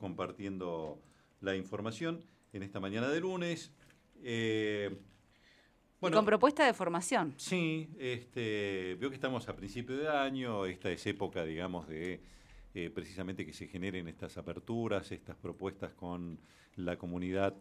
compartiendo la información en esta mañana de lunes. Y con propuesta de formación. Sí, veo que estamos a principio de año, esta es época, digamos, de precisamente que se generen estas aperturas, estas propuestas con la comunidad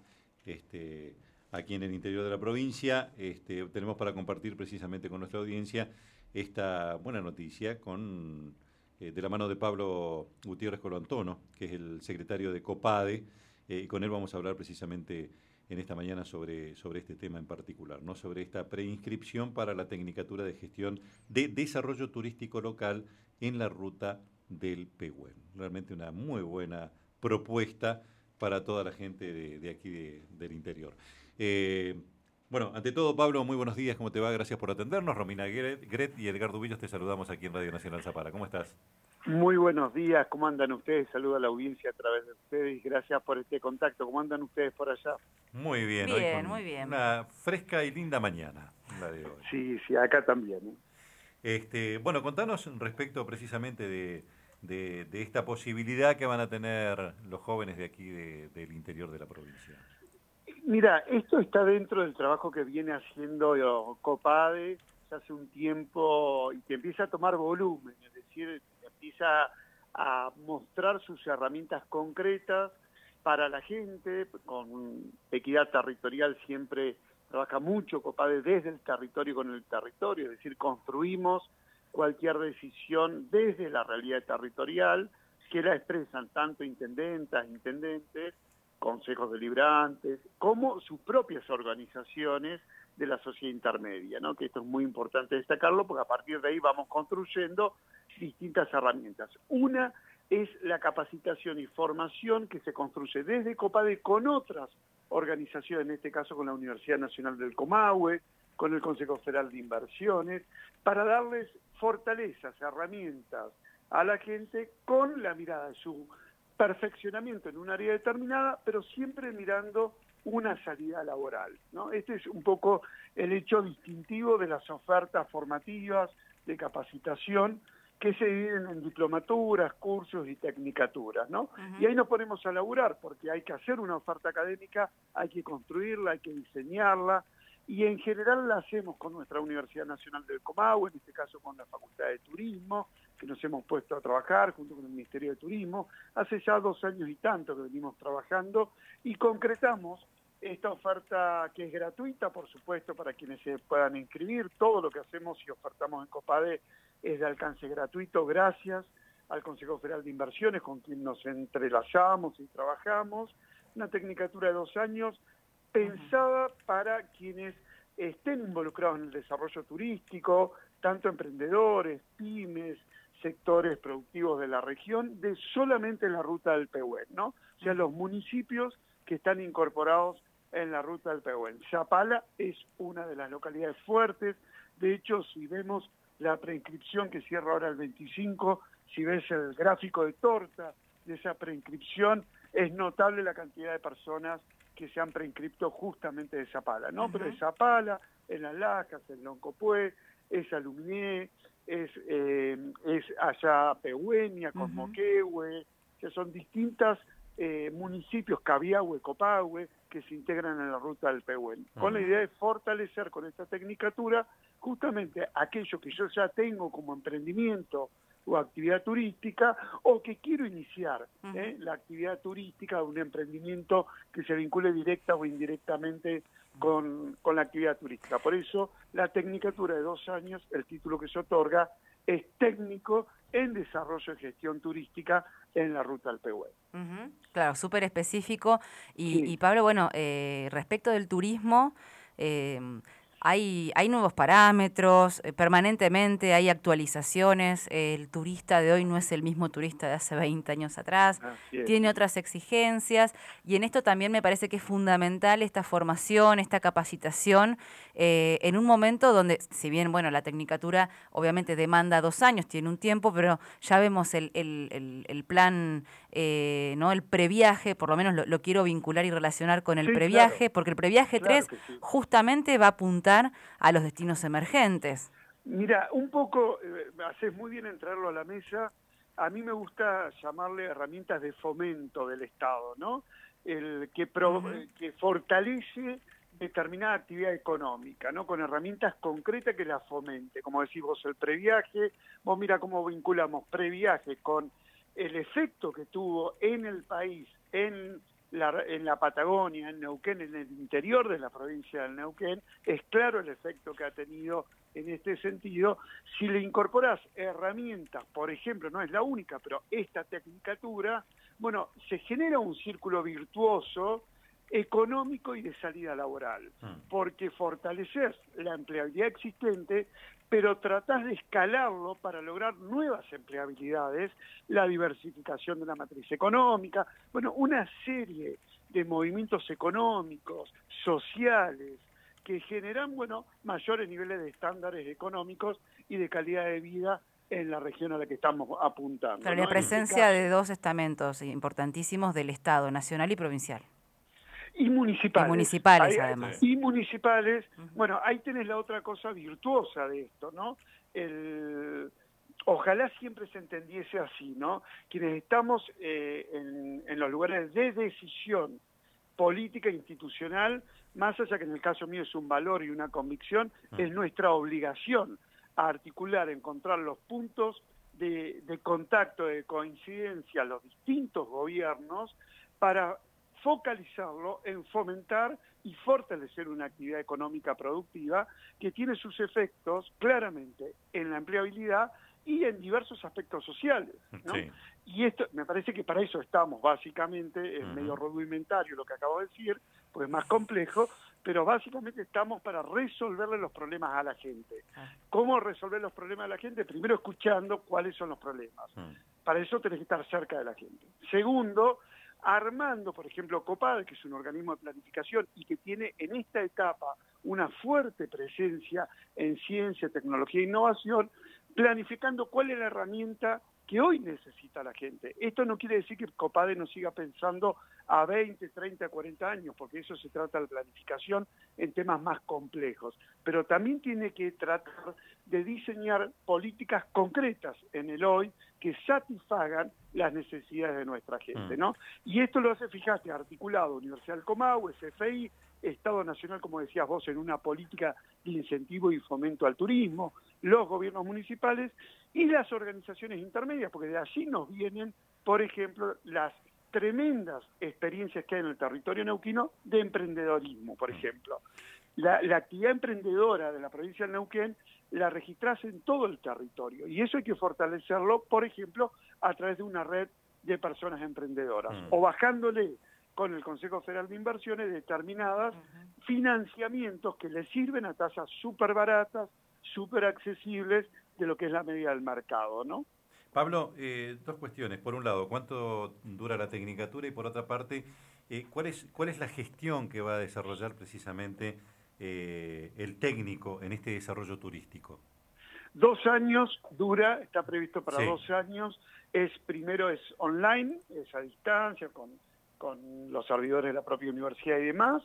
aquí en el interior de la provincia. Tenemos para compartir precisamente con nuestra audiencia esta buena noticia de la mano de Pablo Gutiérrez Colantono, que es el secretario de COPADE, y con él vamos a hablar precisamente en esta mañana sobre este tema en particular, ¿no? Sobre esta preinscripción para la Tecnicatura de Gestión de Desarrollo Turístico Local en la ruta del Pehuen. Realmente una muy buena propuesta para toda la gente de aquí del interior. Bueno, ante todo, Pablo, muy buenos días, ¿cómo te va? Gracias por atendernos. Romina Gret y Edgar Dubillos te saludamos aquí en Radio Nacional Zapala. ¿Cómo estás? Muy buenos días, ¿cómo andan ustedes? Saludo a la audiencia a través de ustedes y gracias por este contacto. ¿Cómo andan ustedes por allá? Muy bien, hoy con muy bien. Una fresca y linda mañana, la de hoy. Sí, acá también. Bueno, contanos respecto precisamente de esta posibilidad que van a tener los jóvenes de aquí del interior de la provincia. Mira, esto está dentro del trabajo que viene haciendo COPADE hace un tiempo y que empieza a tomar volumen, es decir, empieza a mostrar sus herramientas concretas para la gente. Con equidad territorial siempre trabaja mucho COPADE desde el territorio con el territorio, es decir, construimos cualquier decisión desde la realidad territorial que la expresan tanto intendentas, intendentes, consejos deliberantes, como sus propias organizaciones de la sociedad intermedia, ¿no? Que esto es muy importante destacarlo porque a partir de ahí vamos construyendo distintas herramientas. Una es la capacitación y formación que se construye desde COPADE con otras organizaciones, en este caso con la Universidad Nacional del Comahue, con el Consejo Federal de Inversiones, para darles fortalezas, herramientas a la gente con la mirada de su perfeccionamiento en un área determinada, pero siempre mirando una salida laboral, ¿no? Este es un poco el hecho distintivo de las ofertas formativas de capacitación que se dividen en diplomaturas, cursos y tecnicaturas, ¿no? Y ahí nos ponemos a laburar porque hay que hacer una oferta académica, hay que construirla, hay que diseñarla, y en general la hacemos con nuestra Universidad Nacional del Comahue, en este caso con la Facultad de Turismo, que nos hemos puesto a trabajar junto con el Ministerio de Turismo. Hace ya 2 años y tanto que venimos trabajando y concretamos esta oferta que es gratuita, por supuesto, para quienes se puedan inscribir. Todo lo que hacemos y ofertamos en COPADE es de alcance gratuito, gracias al Consejo Federal de Inversiones, con quien nos entrelazamos y trabajamos. Una tecnicatura de 2 años pensada para quienes estén involucrados en el desarrollo turístico, tanto emprendedores, pymes, sectores productivos de la región, de solamente la ruta del Pehuen, ¿no? O sea, los municipios que están incorporados en la ruta del Pehuen. Zapala es una de las localidades fuertes. De hecho, si vemos la preinscripción que cierra ahora el 25, si ves el gráfico de torta de esa preinscripción, es notable la cantidad de personas que se han preinscripto justamente de Zapala, ¿no? Pero de Zapala, en Las Lajas, en Loncopué, es Aluminé, es allá Pehuenia, Cosmoquehue, que son distintas municipios, Cabiahue, Copahue, que se integran en la ruta del Pehuen, con la idea de fortalecer con esta tecnicatura justamente aquello que yo ya tengo como emprendimiento o actividad turística, o que quiero iniciar la actividad turística de un emprendimiento que se vincule directa o indirectamente con la actividad turística. Por eso la tecnicatura de 2 años, el título que se otorga es técnico en desarrollo y gestión turística en la ruta del Pehuen. Claro, súper específico. Sí. Y Pablo, bueno, respecto del turismo, hay nuevos parámetros, permanentemente hay actualizaciones. El turista de hoy no es el mismo turista de hace 20 años atrás, tiene otras exigencias, y en esto también me parece que es fundamental esta formación, esta capacitación, en un momento donde, si bien, bueno, la tecnicatura obviamente demanda 2 años, tiene un tiempo, pero ya vemos el plan, ¿no? El previaje, por lo menos lo quiero vincular y relacionar con el previaje, claro, porque el previaje 3 justamente va a apuntar a los destinos emergentes. Mira, un poco, haces muy bien en traerlo a la mesa. a mí me gusta llamarle herramientas de fomento del Estado, ¿no? Que fortalece determinada actividad económica, ¿no? Con herramientas concretas que la fomente. Como decís vos, el previaje, vos mira cómo vinculamos previaje con el efecto que tuvo en el país, en la Patagonia, en Neuquén, en el interior de la provincia del Neuquén. Es claro el efecto que ha tenido en este sentido. Si le incorporás herramientas, por ejemplo, no es la única, pero esta tecnicatura, bueno, se genera un círculo virtuoso económico y de salida laboral, porque fortaleces la empleabilidad existente, pero tratás de escalarlo para lograr nuevas empleabilidades, la diversificación de la matriz económica, bueno, una serie de movimientos económicos, sociales, que generan, bueno, mayores niveles de estándares económicos y de calidad de vida en la región a la que estamos apuntando. Pero ¿no? la presencia de dos estamentos importantísimos del Estado, nacional y provincial. Y municipales. Y municipales, además. Y municipales, bueno, ahí tenés la otra cosa virtuosa de esto, ¿no? Ojalá siempre se entendiese así, ¿no? Quienes estamos en los lugares de decisión política e institucional, más allá que en el caso mío es un valor y una convicción, es nuestra obligación a articular, encontrar los puntos de contacto, de coincidencia, los distintos gobiernos, para focalizarlo en fomentar y fortalecer una actividad económica productiva que tiene sus efectos claramente en la empleabilidad y en diversos aspectos sociales, ¿no? Sí. Y esto, me parece que para eso estamos básicamente, es medio rudimentario lo que acabo de decir, pues es más complejo, pero básicamente estamos para resolverle los problemas a la gente. ¿Cómo resolver los problemas a la gente? Primero escuchando cuáles son los problemas. Para eso tenés que estar cerca de la gente. Segundo, armando, por ejemplo, COPAD, que es un organismo de planificación y que tiene en esta etapa una fuerte presencia en ciencia, tecnología e innovación, planificando cuál es la herramienta que hoy necesita la gente. Esto no quiere decir que COPADE no siga pensando a 20, 30, 40 años, porque eso se trata de planificación en temas más complejos, pero también tiene que tratar de diseñar políticas concretas en el hoy que satisfagan las necesidades de nuestra gente, ¿no? Y esto lo hace, fíjate, articulado Universidad del Comahue, CFI, Estado Nacional, como decías vos, en una política de incentivo y fomento al turismo, los gobiernos municipales y las organizaciones intermedias, porque de allí nos vienen, por ejemplo, las tremendas experiencias que hay en el territorio neuquino de emprendedorismo, por ejemplo. La actividad emprendedora de la provincia de Neuquén la registrás en todo el territorio, y eso hay que fortalecerlo, por ejemplo, a través de una red de personas emprendedoras, o bajándole con el Consejo Federal de Inversiones determinadas financiamientos que le sirven a tasas súper baratas, súper accesibles de lo que es la medida del mercado, ¿no? Pablo, dos cuestiones. Por un lado, ¿cuánto dura la tecnicatura? Y por otra parte, ¿cuál es la gestión que va a desarrollar precisamente el técnico en este desarrollo turístico? 2 años dura, está previsto para 2 años. Primero es online, es a distancia, con los servidores de la propia universidad y demás,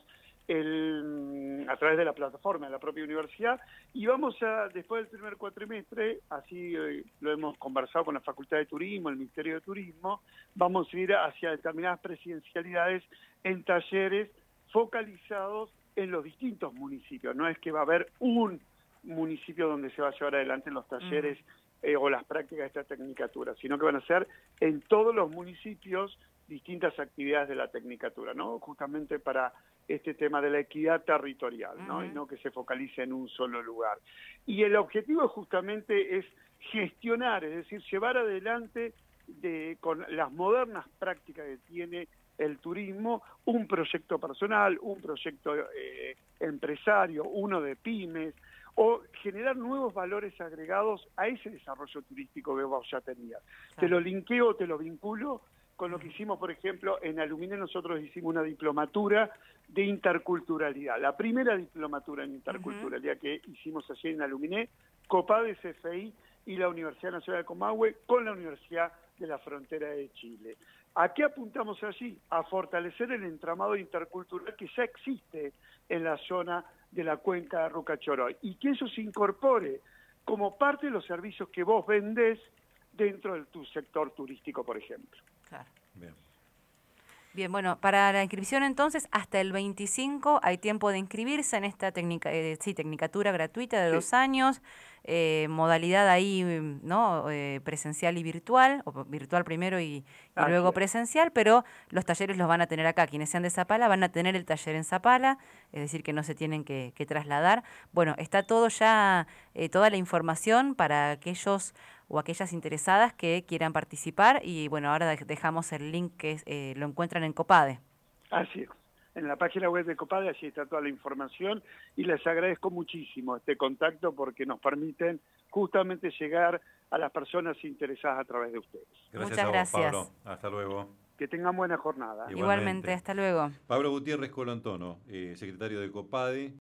a través de la plataforma de la propia universidad, y vamos a, después del primer cuatrimestre, así lo hemos conversado con la Facultad de Turismo, el Ministerio de Turismo, vamos a ir hacia determinadas presidencialidades en talleres focalizados en los distintos municipios. No es que va a haber un municipio donde se va a llevar adelante los talleres o las prácticas de esta tecnicatura, sino que van a ser en todos los municipios distintas actividades de la tecnicatura, ¿no? Justamente para este tema de la equidad territorial, ¿no? Y no que se focalice en un solo lugar. Y el objetivo justamente es gestionar, es decir, llevar adelante con las modernas prácticas que tiene el turismo, un proyecto personal, un proyecto empresario, uno de pymes, o generar nuevos valores agregados a ese desarrollo turístico que vos ya tenías. Te lo linkeo, te lo vinculo con lo que hicimos, por ejemplo, en Aluminé. Nosotros hicimos una diplomatura de interculturalidad, la primera diplomatura en interculturalidad que hicimos allí en Aluminé, COPADE, CFI y la Universidad Nacional de Comahue con la Universidad de la Frontera de Chile. ¿A qué apuntamos allí? A fortalecer el entramado intercultural que ya existe en la zona de la cuenca de Rucachoroy y que eso se incorpore como parte de los servicios que vos vendés dentro de tu sector turístico, por ejemplo. Claro. Bien. Bien, bueno, para la inscripción entonces, hasta el 25 hay tiempo de inscribirse en esta tecnicatura gratuita de 2 años, modalidad ahí, ¿no? Presencial y virtual, o virtual primero y luego presencial, pero los talleres los van a tener acá. Quienes sean de Zapala van a tener el taller en Zapala, es decir, que no se tienen que trasladar. Bueno, está todo ya, toda la información para aquellos o aquellas interesadas que quieran participar y bueno, ahora dejamos el link que lo encuentran en Copade. Así es. En la página web de Copade allí está toda la información y les agradezco muchísimo este contacto porque nos permiten justamente llegar a las personas interesadas a través de ustedes. Gracias Muchas a vos, gracias. Pablo. Hasta luego. Que tengan buena jornada. Igualmente, hasta luego. Pablo Gutiérrez Colantono, secretario de Copade.